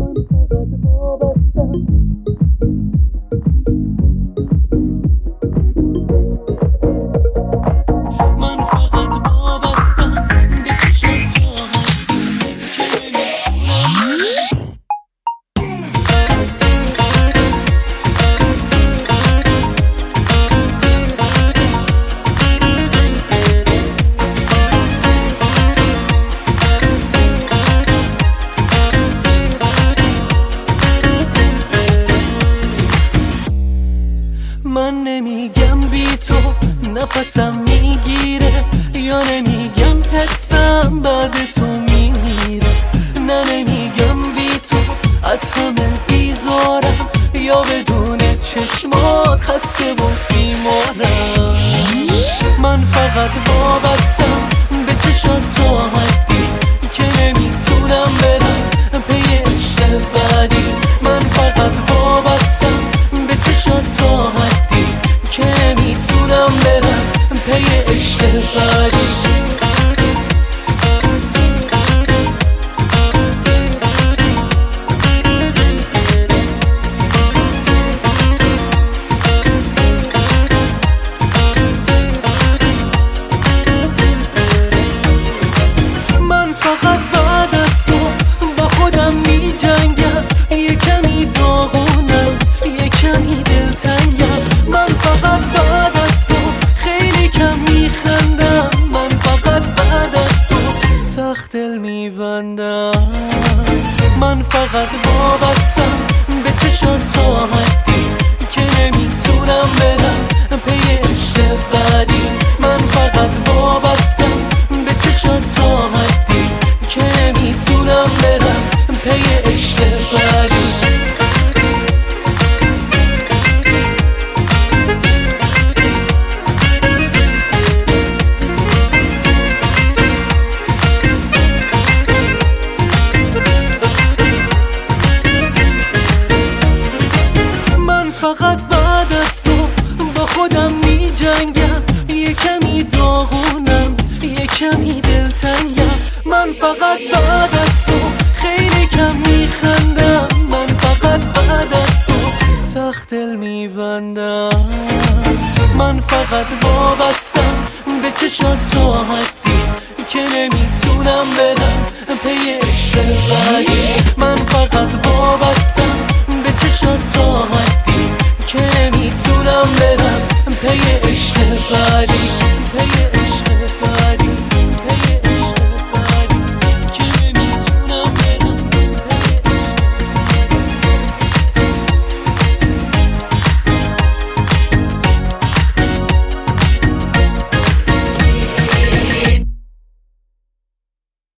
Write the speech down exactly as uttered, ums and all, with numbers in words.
من نمیگم بی تو نفسم میگیره، یا نمیگم حسم بعد تو میمیره. نه نمیگم بی تو از همه بیزارم، یا بدون چشمات خسته و بیمارم. من فقط وابستم به چشات تا حدی که نمیتونم برم پی عشق بعدی. من فقط وابستم به چشات تا حدی که نمیتونم برم پی عشق بعدی. دل میبندم. من فقط وابستم